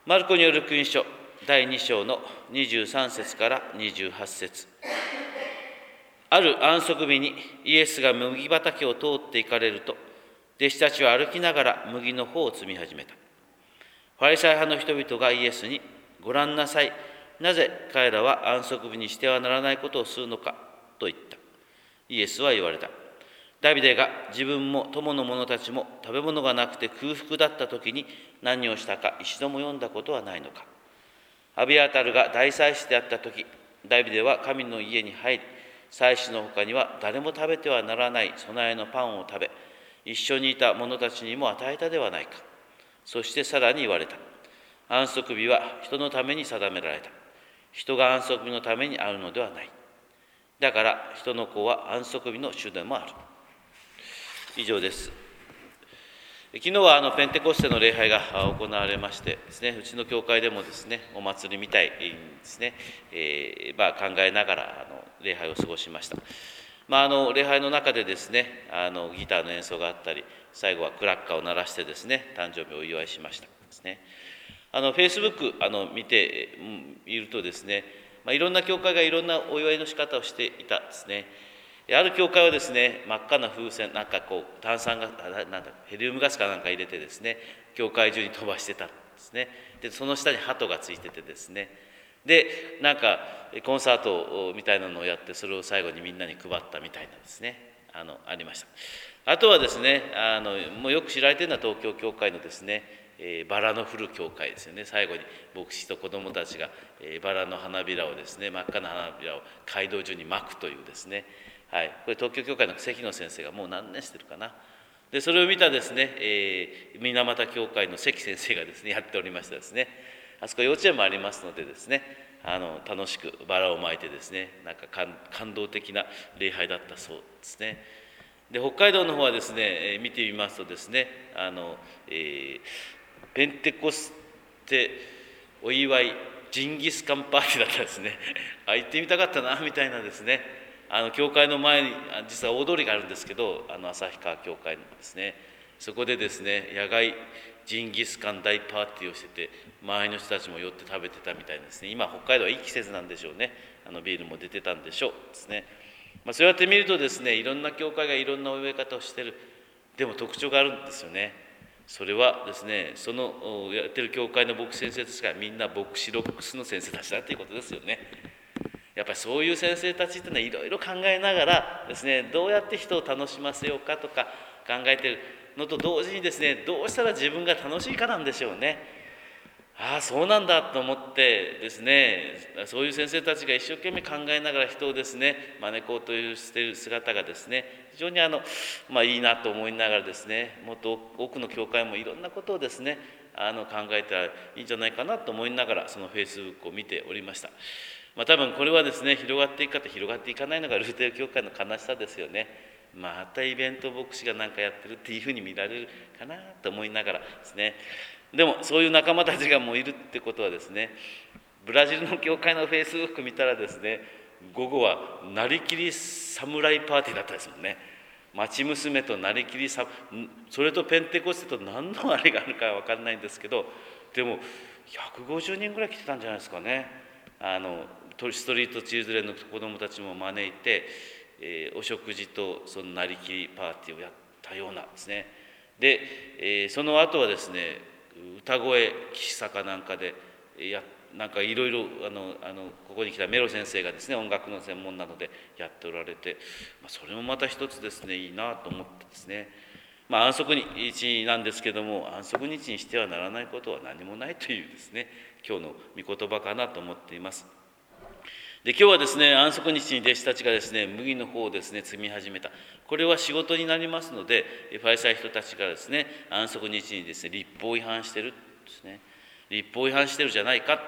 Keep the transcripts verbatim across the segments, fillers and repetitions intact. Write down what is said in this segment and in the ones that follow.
マルコによる福音書だいに章のにじゅうさん節からにじゅうはち節。ある安息日にイエスが麦畑を通って行かれると、弟子たちは歩きながら麦の穂を摘み始めた。ファリサイ派の人々がイエスに、ご覧なさい、なぜ彼らは安息日にしてはならないことをするのかと言った。イエスは言われた。ダビデが自分も友の者たちも食べ物がなくて空腹だった時に何をしたか一度も読んだことはないのか。アビアタルが大祭司であった時、ダビデは神の家に入り、祭司の他には誰も食べてはならない備えのパンを食べ、一緒にいた者たちにも与えたではないか。そしてさらに言われた。安息日は人のために定められた。人が安息日のためにあるのではない。だから人の子は安息日の主でもある。以上です。昨日はあのペンテコステの礼拝が行われましてですね、うちの教会でもですね、お祭りみたいにですね、えーまあ、考えながらあの礼拝を過ごしました。まあ、あの礼拝の中でですね、あのギターの演奏があったり、最後はクラッカーを鳴らしてですね、誕生日をお祝いしましたですね。あのフェイスブックあの見ているとですね、まあ、いろんな教会がいろんなお祝いの仕方をしていたですね。ある教会はですね、真っ赤な風船、なんかこう炭酸がなんだヘリウムガスかなんか入れてですね、教会中に飛ばしてたんですね。でその下に鳩がついててですね、でなんかコンサートみたいなのをやって、それを最後にみんなに配ったみたいなですね、あのありました。あとはですね、あのもうよく知られているのは東京教会のですね、えー、バラの降る教会ですよね。最後に牧師と子どもたちが、えー、バラの花びらをですね、真っ赤な花びらを街道中に撒くというですね、はい、これ東京教会の関野先生がもう何年してるかな。でそれを見たですね、えー、水俣教会の関先生がですねやっておりましたですね。あそこ幼稚園もありますのでですね、あの楽しくバラを撒いてですね、なんか感動的な礼拝だったそうですね。で北海道の方はですね、えー、見てみますとですね、あの、えー、ペンテコステお祝いジンギスカンパーティーだったですね。あ行ってみたかったなみたいなですね。あの教会の前に実は大通りがあるんですけど、あの旭川教会のですね、そこでですね野外ジンギスカン大パーティーをしてて、周りの人たちも寄って食べてたみたいですね。今北海道はいい季節なんでしょうね。あのビールも出てたんでしょうですね。まあ、そうやって見るとですね、いろんな教会がいろんなお祝い方をしてる。でも特徴があるんですよね。それはですね、そのやってる教会の牧師先生たちがみんな牧師ロックスの先生たちだということですよね。やっぱりそういう先生たちっていうのはいろいろ考えながらですね、どうやって人を楽しませようかとか考えてるのと同時にですね、どうしたら自分が楽しいかなんでしょうね。ああそうなんだと思ってですね、そういう先生たちが一生懸命考えながら人をですね招こうとしている姿がですね、非常にあの、まあ、いいなと思いながらですね、もっと多くの教会もいろんなことをですねあの考えたらいいんじゃないかなと思いながら、そのフェイスブックを見ておりました。まあ、多分これはですね、広がっていくかと広がっていかないのがルーテル教会の悲しさですよね。またイベント牧師が何かやってるっていうふうに見られるかなと思いながらですね。でもそういう仲間たちがもういるってことはですね、ブラジルの教会のフェイスブック見たらですね、午後はなりきり侍パーティーだったですもんね。町娘となりきりさ、それとペンテコステと何のあれがあるかは分かんないんですけど、でもひゃくごじゅうにんぐらい来てたんじゃないですかね。あのストリートチルドレンの子どもたちも招いて、えー、お食事とそのなりきりパーティーをやったようなんですね。で、えー、その後はですね、歌声岸坂なんかでやなんかいろいろあのあのここに来たメロ先生がですね、音楽の専門なのでやっておられて、まあ、それもまた一つですねいいなと思ってですね、まあ、安息日なんですけども、安息日にしてはならないことは何もないというですね、今日の御言葉かなと思っています。で今日はですね、安息日に弟子たちがですね麦の方をですね摘み始めた。これは仕事になりますので、ファリサイ人たちがですね安息日にですね律法違反してるですね、律法違反してるじゃないかって、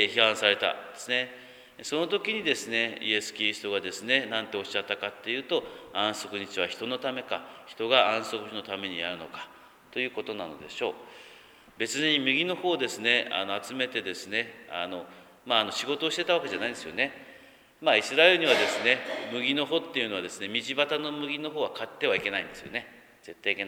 えー、批判されたですね。その時にですねイエス・キリストがですね何ておっしゃったかっていうと、安息日は人のためか、人が安息日のためにやるのかということなのでしょう。別に麦の方をですねあの集めてですねあのまあ、あの仕事をしてたわけじゃないんですよね。まあ、イスラエルにはですね麦の穂っていうのはですね、道端の麦の穂は買ってはいけないんですよね。絶対いけない。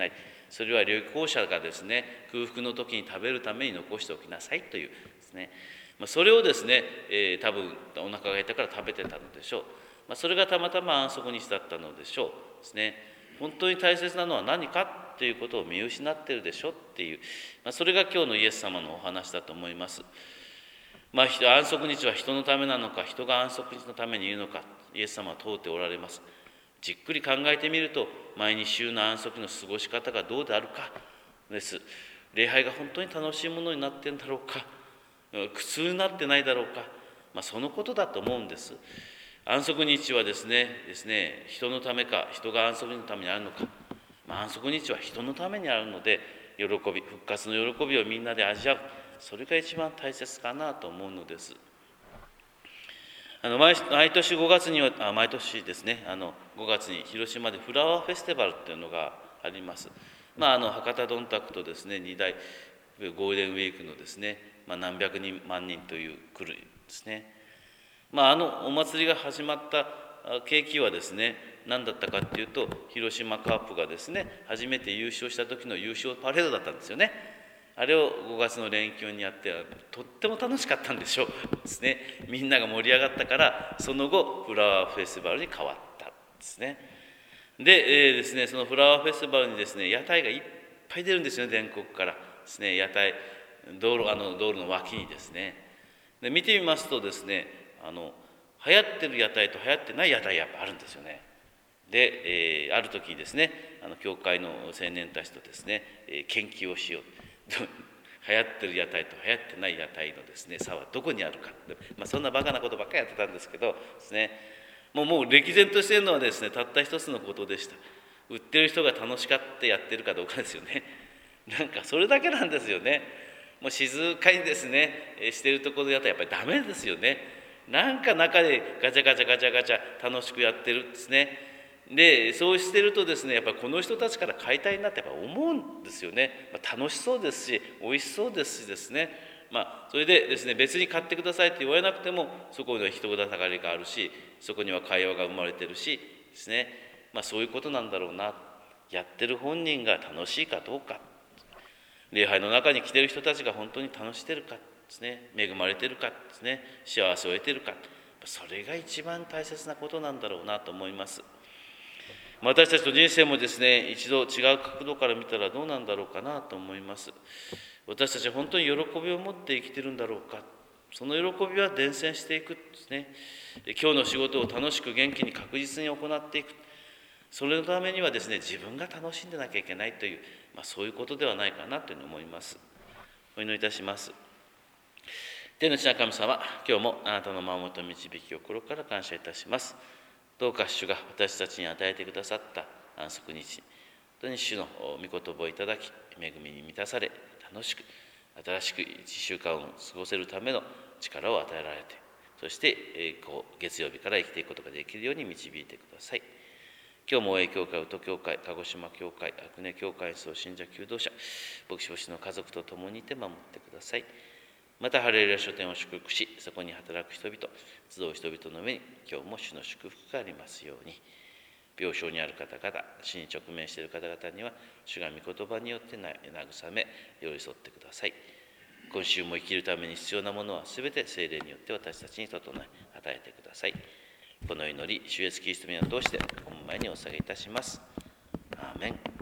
それは旅行者がですね、空腹の時に食べるために残しておきなさいというですね、まあ、それをですね、えー、多分お腹が減ったから食べてたのでしょう。まあ、それがたまたま安息日だったのでしょうですね。本当に大切なのは何かということを見失っているでしょっていう、まあ、それが今日のイエス様のお話だと思います。まあ、安息日は人のためなのか、人が安息日のためにいるのか、イエス様は問うておられます。じっくり考えてみると、毎日週の安息の過ごし方がどうであるかです。礼拝が本当に楽しいものになっているんだろうか、苦痛になってないだろうか、まあ、そのことだと思うんです。安息日はですね、ですね、人のためか、人が安息日のためにあるのか、まあ、安息日は人のためにあるので、喜び、復活の喜びをみんなで味わう、それが一番大切かなと思うのです。あの 毎, 毎年ごがつにはあ毎年ですねあのごがつに広島でフラワーフェスティバルっていうのがあります。まあ、あの博多どんたくとですねに大ゴールデンウィークのですね、まあ、何百人万人という来るですね。まあ、あのお祭りが始まった契機はですね何だったかっていうと、広島カープがですね初めて優勝した時の優勝パレードだったんですよね。あれをごがつの連休にやってとっても楽しかったんでしょうですね。みんなが盛り上がったから、その後フラワーフェスティバルに変わったんですね。で、えー、ですねそのフラワーフェスティバルにですね屋台がいっぱい出るんですよね、全国からですね。屋台、道路あの道路の脇にですね。で見てみますとですね、あの流行ってる屋台と流行ってない屋台やっぱあるんですよね。で、えー、ある時にですねあの教会の青年たちとですね、えー、研究をしよう。流行ってる屋台と流行ってない屋台のですね差はどこにあるか、まあ、そんなバカなことばっかりやってたんですけどですね、もうもう歴然としているのはですねたった一つのことでした。売ってる人が楽しかってやってるかどうかですよね。なんかそれだけなんですよね。もう静かにですねしてるところでやったらやっぱりダメですよね。なんか中でガチャガチャガチャガチャ楽しくやってるんですね。でそうしてるとですねやっぱりこの人たちから買いたいなってやっぱ思うんですよね。まあ、楽しそうですし美味しそうですしですね、まあ、それでですね別に買ってくださいって言われなくてもそこには人だかりがあるし、そこには会話が生まれてるしですね、まあ、そういうことなんだろうな。やってる本人が楽しいかどうか、礼拝の中に来てる人たちが本当に楽ししてるかですね、恵まれてるかですね、幸せを得てるか、それが一番大切なことなんだろうなと思います。私たちの人生もですね一度違う角度から見たらどうなんだろうかなと思います。私たちは本当に喜びを持って生きてるんだろうか。その喜びは伝染していくですね。今日の仕事を楽しく元気に確実に行っていく、それのためにはですね自分が楽しんでなきゃいけないという、まあ、そういうことではないかなというふうに思います。お祈りいたします。天の地の神様、今日もあなたの守りと導きを心から感謝いたします。どうか主が私たちに与えてくださった安息日、本当に主の御言葉をいただき、恵みに満たされ、楽しく新しく一週間を過ごせるための力を与えられて、そしてこう月曜日から生きていくことができるように導いてください。今日も大江教会、宇都教会、鹿児島教会、阿久根教会、総信者求道者、牧師牧師の家族と共にいて守ってください。またハレルヤ書店を祝福し、そこに働く人々、集う人々の上に今日も主の祝福がありますように。病床にある方々、死に直面している方々には主が御言葉によって慰め寄り添ってください。今週も生きるために必要なものはすべて聖霊によって私たちに整え与えてください。この祈り、主イエスキリストの名を通して御前にお捧げいたします。アーメン。